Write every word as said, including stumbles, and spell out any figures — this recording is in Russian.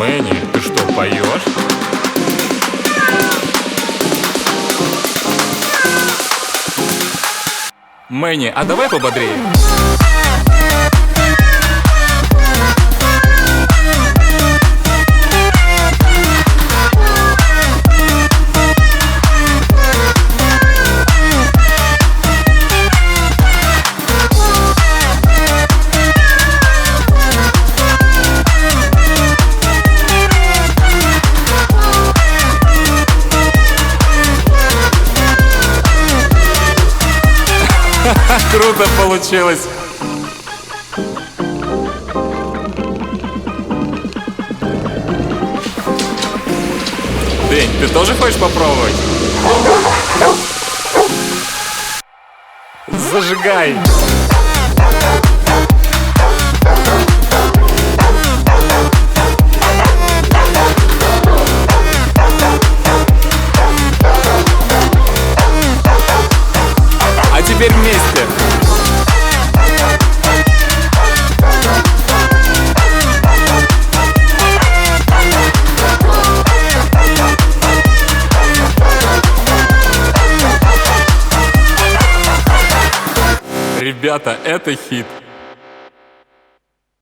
Мэнни, ты что, поешь? Мэнни, а давай пободрее. Круто получилось. Дэнь, ты тоже хочешь попробовать? Зажигай. А теперь вместе. Ребята, это хит.